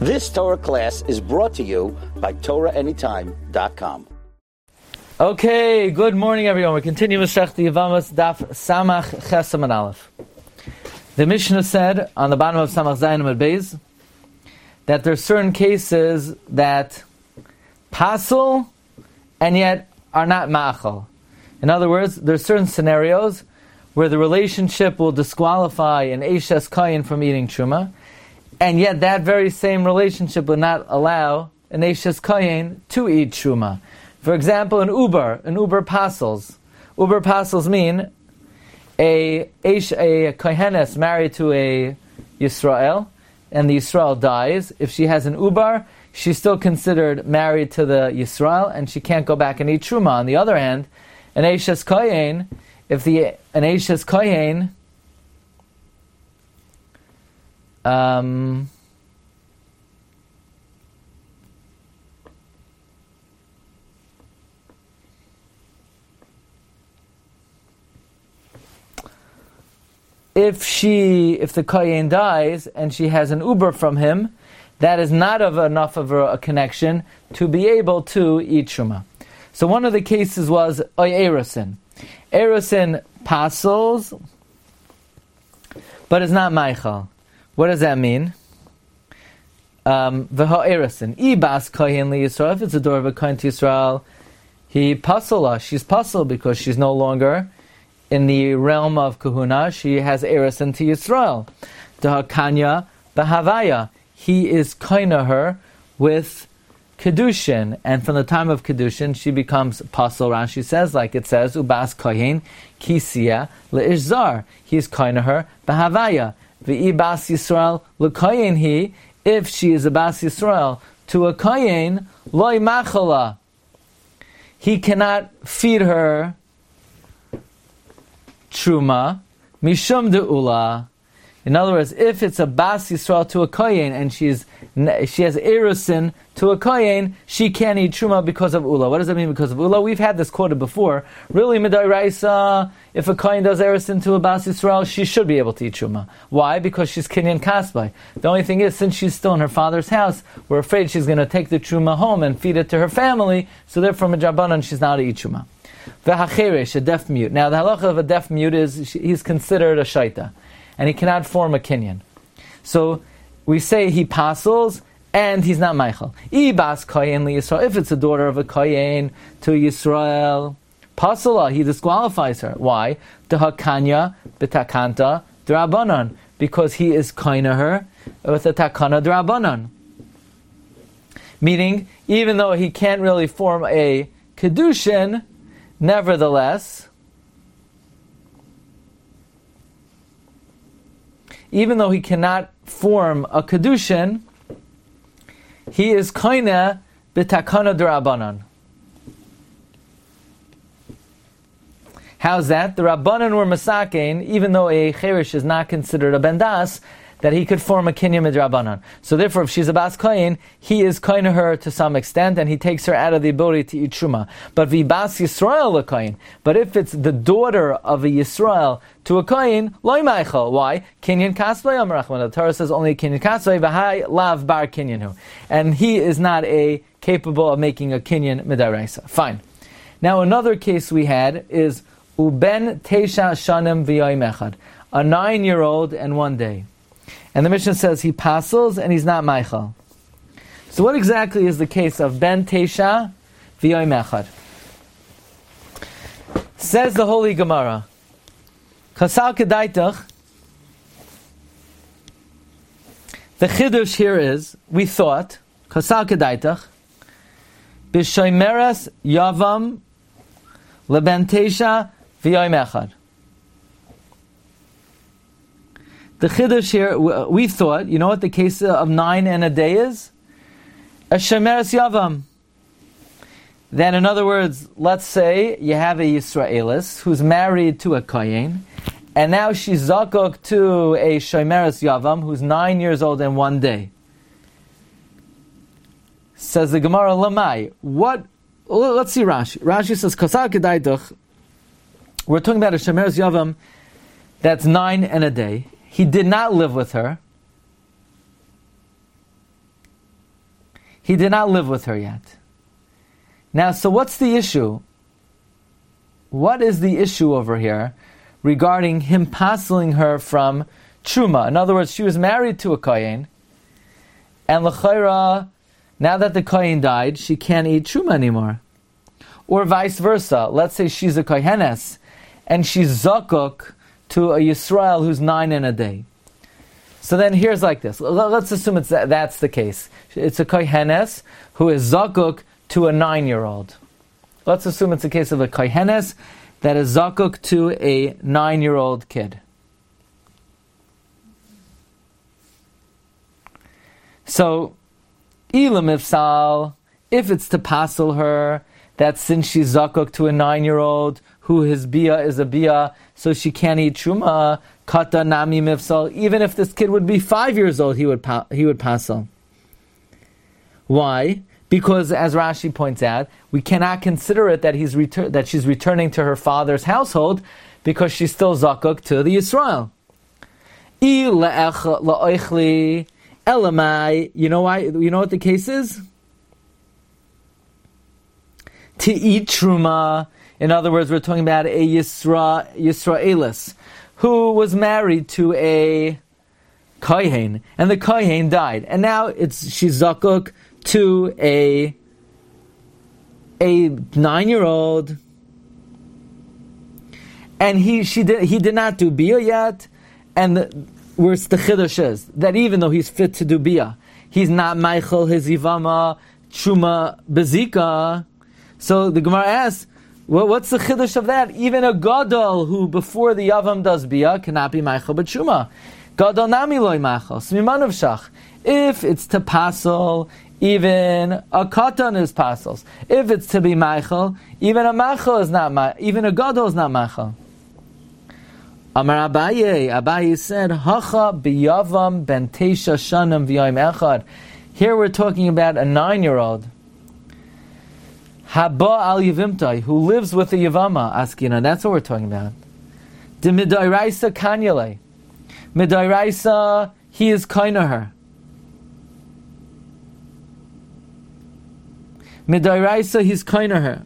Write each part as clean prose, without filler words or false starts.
This Torah class is brought to you by TorahAnytime.com. Okay, good morning everyone. We continue with Masechta Yevamos Daf Samach Ches Amud Aleph. The Mishnah said on the bottom of Samach Zayin Amud Beis that there are certain cases that pasul and yet are not ma'achal. In other words, there are certain scenarios where the relationship will disqualify an Eishes Kayin from eating Truma, and yet that very same relationship will not allow an Eishes Kayin to eat Truma. For example, an Uber pasuls. Uber pasuls mean a Kohenes married to a Yisrael, and the Yisrael dies. If she has an Uber, she's still considered married to the Yisrael, and she can't go back and eat Truma. On the other hand, an Eishes Kohen, if an Eishes Kohen if the Kohen dies and she has an Uber from him, that is not enough of a connection to be able to eat Truma. So one of the cases was Erosin. Erosin pasuls, but it's not Meichel. What does that mean? V'ha Erosin. Ibas Kohen li Yisrael. If it's a door of a Kohen to Yisrael, he pasula. She's pasul because she's no longer in the realm of kahuna. She has Erosin to Yisrael. D'ha Kanya b'havaya. He is koina her with Kedushin, and from the time of Kedushin, she becomes pasul. Rashi says, like it says, Ubas Kohen Kisiya le'ishzar. He is koina her b'havaya. V'ibas Yisrael le'koyen he. If she is a bas Yisrael to a kohen, loy machala. He cannot feed her truma mishum de'ula. In other words, if it's a bas Yisrael to a kohen and she has erusin to a kohen, she can't eat truma because of ula. What does that mean because of ula? We've had this quoted before. Really, midairaisa, if a kohen does erusin to a bas Yisrael, she should be able to eat truma. Why? Because she's kinyan kasbay. The only thing is, since she's still in her father's house, we're afraid she's going to take the truma home and feed it to her family. So therefore, midrabanan, she's not to eat truma. V'hacheresh, a deaf mute. Now, the halacha of a deaf mute is he's considered a shaita, and he cannot form a kinyan. So we say he pasuls, and he's not Meichel. Ibas Kohen li Yisrael. If it's a daughter of a Kohen to Yisrael, pasula, he disqualifies her. Why? D'ha Kanya b'takanta d'Rabbanan, because he is koina her with a takana d'Rabbanan. Meaning, even though he can't really form a kedushin, nevertheless, even though he cannot form a kedushin, he is koina b'takana d'Rabbanan. How's that? The Rabbanan were masakein, even though a cherish is not considered a bendas, that he could form a kinyan midrabanan. So therefore, if she's a bas kohen, he is koina her to some extent, and he takes her out of the ability to eat truma. But v'bas Yisrael a kohen. But if it's the daughter of a Yisrael to a kohen, loy meichel. Why? Kinyan kasbay amrachman. The Torah says only kinyan kasbay v'hai lav bar kinyanu, and he is not capable of making a kinyan midaraisa. Fine. Now another case we had is uben teisha shanim v'yoyim echad, a 9-year-old and 1 day. And the Mishnah says he pasuls and he's not Meichel. So what exactly is the case of Ben Teisha v'yoyim echad? Says the Holy Gemara, Kasal kedaitach. The chidush here is, we thought, Kasal kedaitach, b'shoimeres yavam leben Teisha v'yoyim echad. The chiddush here, we thought, you know what the case of 9 and a day is? A shemeres yavam. Then, in other words, let's say you have a Yisraelis who's married to a kohen, and now she's zakok to a shemeres yavam who's 9 years old and 1 day. Says the Gemara, Lamai. What? Let's see Rashi. Rashi says, Kasar kedaitach. We're talking about a shemeres yavam that's 9 and a day. He did not live with her. He did not live with her yet. Now, so what's the issue? What is the issue over here regarding him pasling her from Truma? In other words, she was married to a Kohen, and l'chayra, now that the Kohen died, she can't eat Truma anymore. Or vice versa. Let's say she's a Kohenes, and she's Zakuk to a Yisrael who's 9 in a day. So then here's like this. Let's assume that's the case. It's a Kohenes who is Zakuk to a 9-year-old. Let's assume it's a case of a Kohenes that is Zakuk to a 9-year-old kid. So, Ilam Ifsal, if it's to passel her, that since she's Zakuk to a 9-year-old, who his bia is a bia, so she can't eat Truma, Kata Nami Mifsal, even if this kid would be 5 years old, he would passel. Why? Because, as Rashi points out, we cannot consider it that that she's returning to her father's household, because she's still Zakuk to the Yisrael. Elamai, you know why? You know what the case is? To eat Truma. In other words, we're talking about a Yisraelis who was married to a Kohen, and the Kohen died, and now she's Zakuk to a 9-year-old, and he did not do bia yet, and where's the chiddush is that even though he's fit to do bia, he's not meichel his ivama Truma bezika. So the Gemara asks, well, what's the chiddush of that? Even a gadol who before the yavam does bia cannot be meichel but Truma. Gadol nami loy meichel smiman of shach. If it's to passel, even a katan is passels. If it's to be meichel, even a meichel is not even a gadol is not meichel. Amar Abaye said, Hacha biyavam ben teisha shanam v'yayim echad. Here we're talking about a 9-year-old. Haba al yivimtai, who lives with a yavama, askina. That's what we're talking about. De midairaisa kanyale. Midairaisa, he is kaina her. Midairaisa, he's kaina her.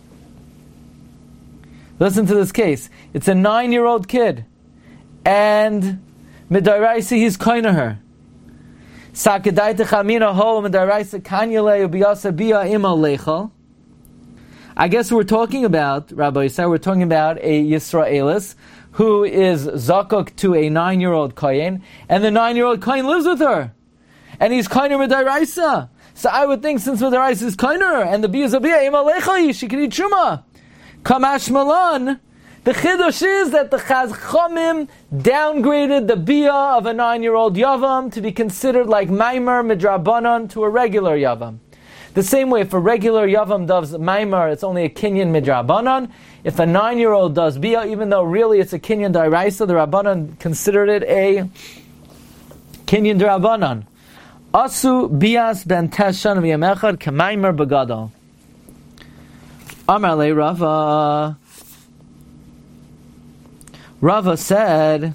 Listen to this case. It's a 9-year-old kid, and midairaisa he's kaina her. Sakadaita chamina ho midairaisa kanyale ubiyasa bia ima lechal. I guess we're talking about, Rabbi Yisrael, we're talking about a Yisraelis who is zakuk to a 9-year-old kohen, and the 9-year-old kohen lives with her, and he's kainer midairaisa. So I would think since midairaisa is kainer, and the bia is a bia ima lechal, she can eat truma. Kamash Malan, the chiddush is that the Chachamim downgraded the bia of a 9-year-old yavam to be considered like maimer midrabanan to a regular yavam. The same way, if a regular yavam does maimer, it's only a kinyan midrabanan. If a 9-year-old does bia, even though really it's a kinyan dairaisa, the rabbanan considered it a kinyan darabanan. Asu bias ben teshan v'yamechad k'maimer begadol. Amar le Rava. Rava said,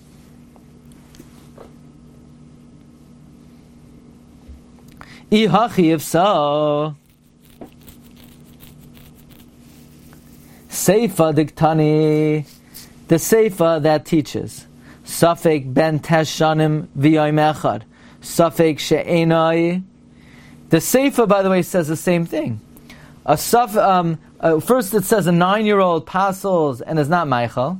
Ihachi, if so, Seifa diktani, the Seifa that teaches, Safek ben teshanim v'yayim echad, Safek she'enai. The Seifa, by the way, says the same thing. First it says a 9-year-old passels and is not meichel.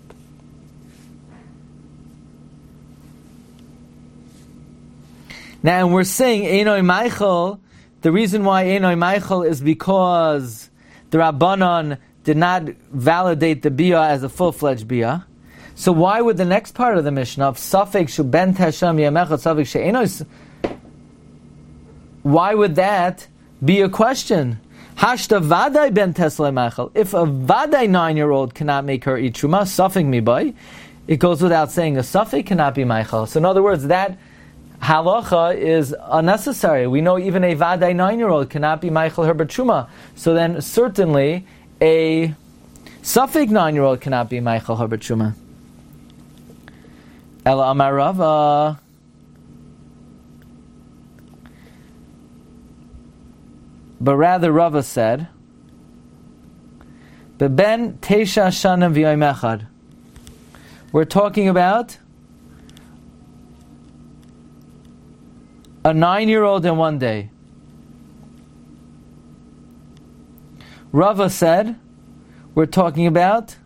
Now, and we're saying Einoi Meichel, the reason why Einoi Meichel is because the Rabbanon did not validate the Bia as a full-fledged Bia. So why would the next part of the Mishnah of Safek Shu Ben Tasham Yamechel Safek She'enoi, why would that be a question? Hashta Vadai Ben Tesla Meichel. If a Vadai 9-year-old cannot make her eat Truma, Safek Mibai, it goes without saying a Safek cannot be Meichel. So in other words, that halacha is unnecessary. We know even a Vadai 9-year-old cannot be Meichel her Truma. So then certainly a Safek 9-year-old cannot be Meichel her Truma. Ela Amar Rava. but rather Rava said, Beben Teisha Shana V'Yom Echad. We're talking about a 9-year-old in one day. Rava said, we're talking about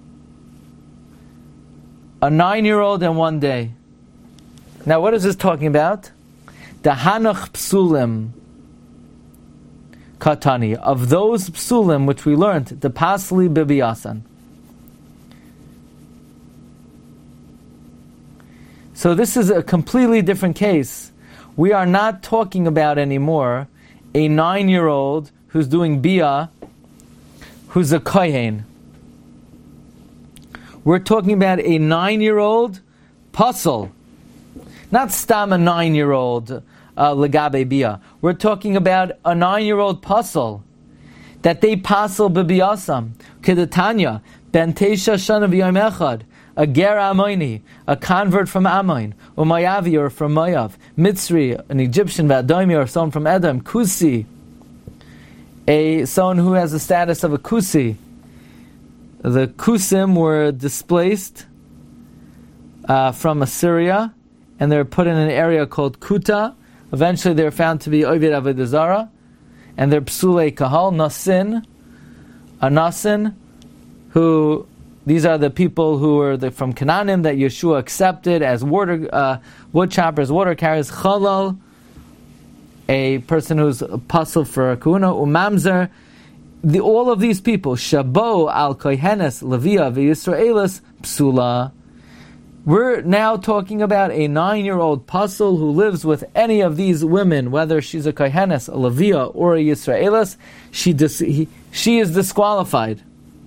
a 9-year-old in one day. Now, what is this talking about? The Hanach Psulim Katani, of those Psulim which we learned, the Pasli Bibiyasan. So this is a completely different case. We are not talking about anymore a 9-year-old who's doing Biyah, who's a Kohen. We're talking about a 9-year-old Pasal. Not Stam a 9-year-old Legabe Biyah. We're talking about a 9-year-old Pasal. That they Pasal B'Biyasam. Kedatanya. Ben Teisha Shana V'Yom Echad. A Ger Amoini, a convert from Amoin, Umayavi, or from Moav, Mitzri, an Egyptian, Vadomi, or someone from Edom, Kusi, someone who has the status of a Kusi. The Kusim were displaced from Assyria, and they're put in an area called Kuta. Eventually they're found to be Ovid Avodah Zarah, and they're Psulei Kahal, Nasin, a Nasin, who... These are the people who were from Canaanim that Yeshua accepted as wood choppers, water carriers. Chalal, a person who's a puzzle for a kuna. Umamzer, all of these people, Shabo al Kohenes, Levia, V'Yisraelis, Psula. We're now talking about a 9-year-old puzzle who lives with any of these women, whether she's a Kohenes, a Levia, or a Yisraelis. She is disqualified.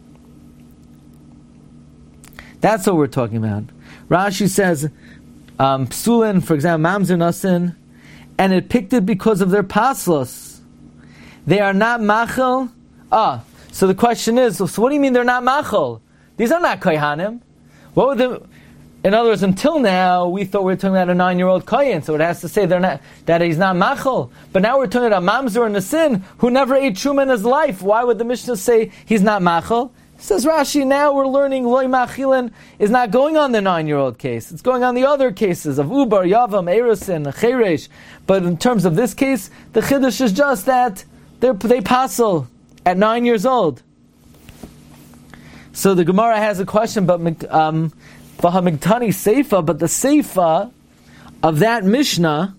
That's what we're talking about. Rashi says, Psulin, for example, Mamzer Nasin, and it picked it because of their paslos. They are not machel. So the question is, so what do you mean they're not machel? These are not kohanim. What would the? In other words, until now we thought we were talking about a 9-year-old kohen, so it has to say they're not, that he's not machel. But now we're talking about Mamzer and Nasin who never ate truma in his life. Why would the Mishnah say he's not machel? Says Rashi, now we're learning Loi Machilin is not going on the 9-year-old case. It's going on the other cases of Ubar, Yavam, Erusin, Cheresh. But in terms of this case, the Chiddush is just that they passel at 9 years old. So the Gemara has a question, but Vahamigtani Seifa, but the Seifa of that Mishnah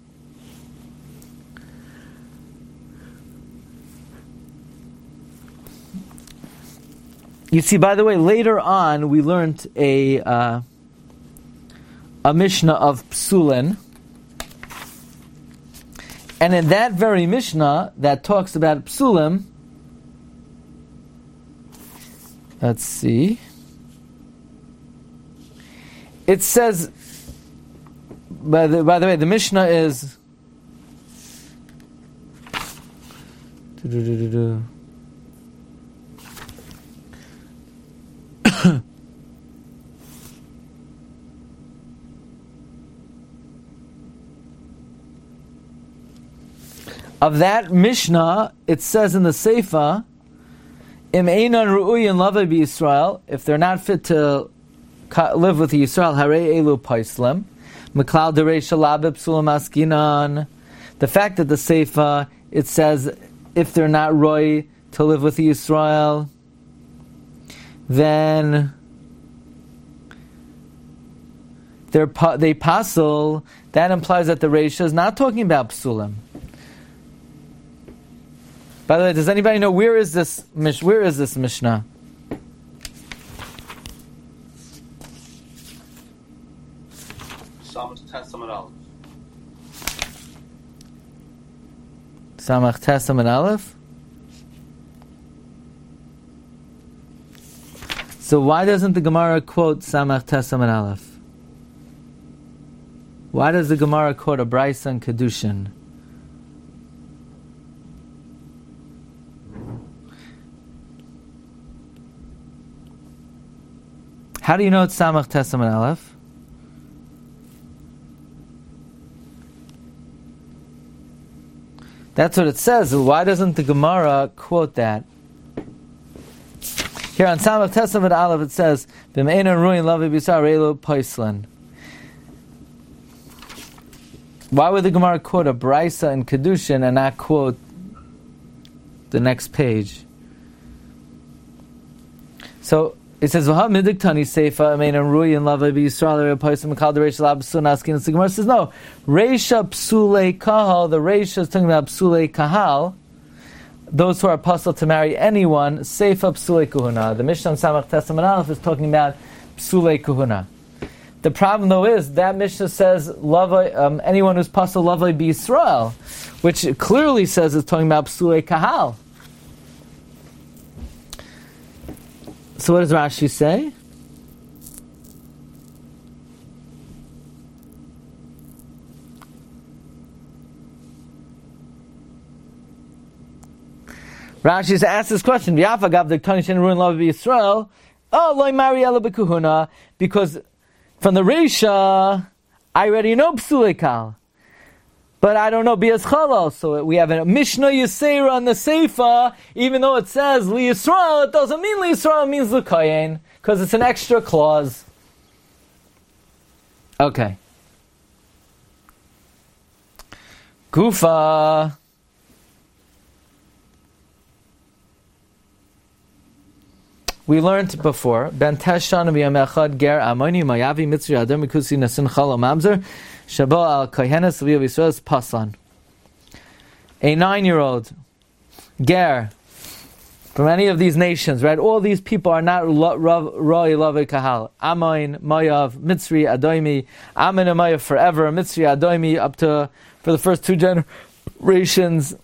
you see, by the way, later on we learned a Mishnah of Psulin, and in that very Mishnah that talks about Psulim, let's see, it says, by the way, the Mishnah is of that Mishnah, it says in the Seifa, Im einan ru'uyin lavei b'Yisrael, if they're not fit to live with Yisrael, harei elu paislim, Meklal derei shalabib psulam askinan. The fact that the Seifa, it says, if they're not roy to live with Yisrael, then they pasel. That implies that the Reisha is not talking about psulim. By the way, does anybody know where is this Mishnah? Samach Testament Aleph. Samach Testament Aleph. So why doesn't the Gemara quote Samach Testament Aleph? Why does the Gemara quote a Brisa and Kedushin? How do you know it's Samach Testament Aleph? That's what it says. Why doesn't the Gemara quote that? Here on Samach Testament Aleph it says, "B'me'enon ruin lavi bisar reilu poislan." Why would the Gemara quote a Braisa in Kedushin and not quote the next page? So it says, "V'ha midiktani seifa amein ruin lavi bisar reilu poislan mekal dereisha labsun askin." The Gemara says, no, reisha psulei kahal. The reisha is talking about psulei kahal, those who are apostle to marry anyone. Seifa psulei kuhuna. The Mishnah on Samach Testament Aleph is talking about psulei kuhuna. The problem, though, is that Mishnah says anyone who's pasal lavai b'Yisrael, which it clearly says is talking about psulei kahal. So what does Rashi say? Rashi asks this question: V'yafa gav the Tanishin ruin love b'Yisrael. Oh, loy mari ela b'kuhuna, because from the Reisha I already know psulei kal, but I don't know bias chalal. So we have a Mishnah Yisera on the Seifa, even though it says li Yisrael, it doesn't mean li Yisrael, it means l'kayin, because it's an extra clause. Okay. Gufa. We learned before, Ben Teshan v'yamechad ger amoni mayavi mitzri adam mikusi nasin chalo mamzer shabo al kohenes v'yav Yisrael pasan. A 9-year-old ger from any of these nations, right? All these people are not roi lavei kahal. Amoin, Mayav, Mitzri, Adoimi, Amin and Mayav forever, Mitzri, Adoimi up to for the first 2 generations.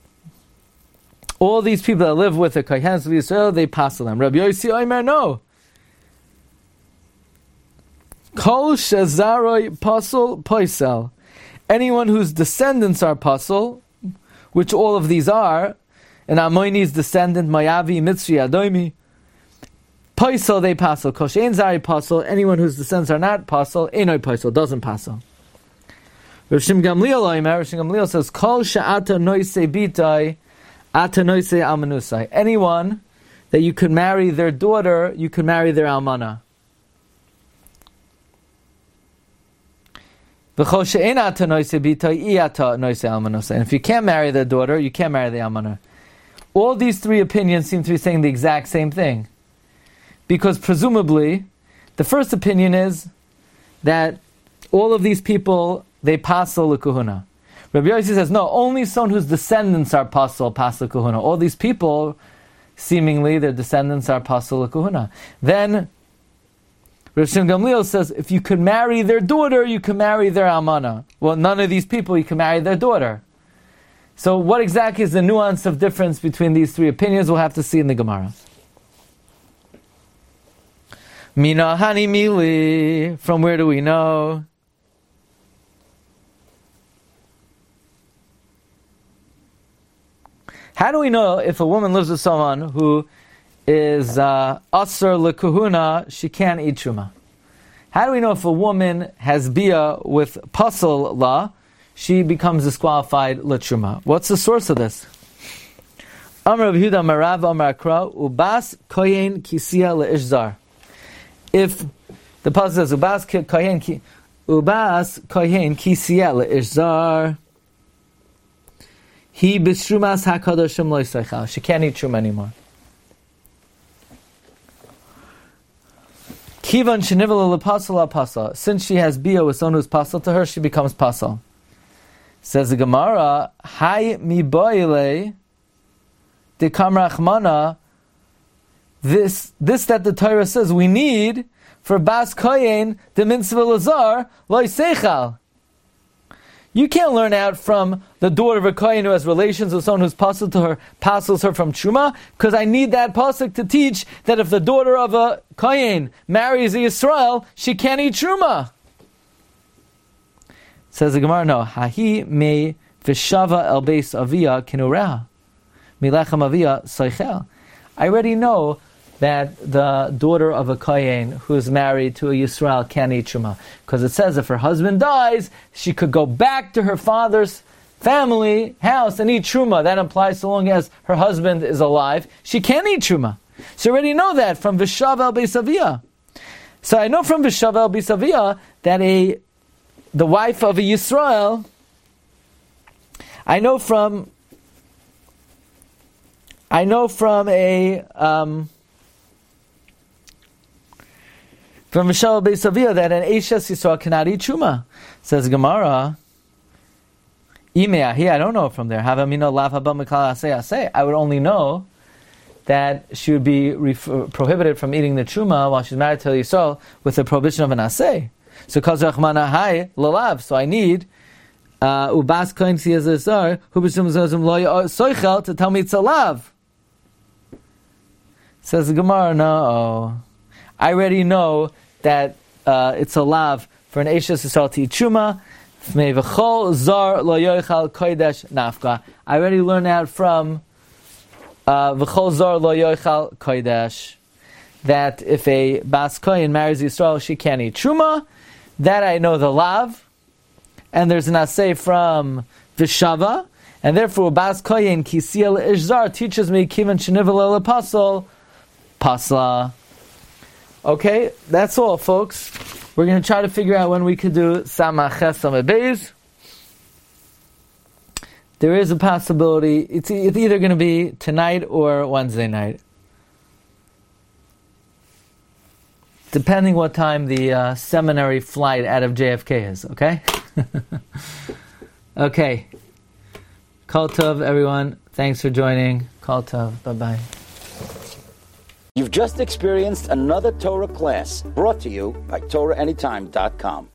All these people that live with the Kohanes of Yisrael, they pass them. Rabbi Yossi Omer, no. Kol shezaroi pasol poisel. Anyone whose descendants are pasol, which all of these are, and Amoini's descendant, Mayavi, Mitzri, Adoimi, poisel, they pasol. Kol she'en zari pasol, anyone whose descendants are not pasol, enoi poisel, doesn't pasol. Rav Shimon Gamliel Omer, Rav Shimon Gamliel says, Kol she'ata noisei bitai, anyone that you could marry their daughter, you could marry their almana. And if you can't marry their daughter, you can't marry the almana. All these 3 opinions seem to be saying the exact same thing. Because presumably, the first opinion is that all of these people, they pasal l'kuhuna. Rabbi Yossi says, no, only someone whose descendants are pasal kahuna. All these people, seemingly, their descendants are pasal kahuna. Then, Rav Shimon Gamliel says, if you could marry their daughter, you can marry their almana. Well, none of these people, you can marry their daughter. So what exactly is the nuance of difference between these 3 opinions? We'll have to see in the Gemara. Mina hani mili, from where do we know? How do we know if a woman lives with someone who is asr l'kuhuna, she can't eat truma? How do we know if a woman has bia with pasal la, she becomes disqualified l'truma? What's the source of this? Amar Rav Yehuda Marav Amar Akra ubas kohen kisia leishzar. If the pasuk says ubas kohen kisia leishzar, he b'shrumas hakadoshim lo yisaychal. She can't eat shum anymore. Kivan shenivel lepasal pasal. Since she has bia with someone who's pasal to her, she becomes pasal. Says the Gemara, Hay mi boile de kamrachmana. This that the Torah says we need for bas kohen the mitzvah lazar lo yisaychal. You can't learn out from the daughter of a kohen who has relations with someone who's pasal to her, pasals her from truma, because I need that pasuk to teach that if the daughter of a kohen marries a Yisrael, she can't eat truma. Says the Gemara, no. Hahi me v'shava el beis avia kinureha milechem avia soichel. I already know that the daughter of a kohen who is married to a Yisrael can't eat truma, because it says if her husband dies, she could go back to her father's family, house, and eat truma. That applies so long as her husband is alive. She can't eat truma. So you already know that from Vishav el Beisavia. So I know from Vishav el Beisavia that the wife of a Yisrael, I know from Vishav Beisavia that an Eishes Yisrael cannot eat truma. Says Gemara, Imeahi, I don't know from there. I would only know that she would be prohibited from eating the truma while she's married to Yisrael with the prohibition of an aseh. So Kazachmana hai lalav. So I need ubas kohen siyazar hu b'shum zozim lo soichel to tell me it's a lav. Says the Gemara, no. I already know that it's a lav for an Eishes Yisrael to eat truma. I already learned that from V'chol zar lo yochal kodesh, that if a bas kohen marries Yisrael, she can't eat truma. That I know the lav, and there's an asay from Vishava, and therefore bas kohen kisiel ishzar teaches me kivan shenivel pasol pasla. Okay, that's all, folks. We're going to try to figure out when we could do Samach Ches Samach Beis. There is a possibility. It's either going to be tonight or Wednesday night, depending what time the seminary flight out of JFK is. Okay. Okay. Kol Tov, everyone. Thanks for joining. Kol Tov. Bye bye. You've just experienced another Torah class brought to you by TorahAnytime.com.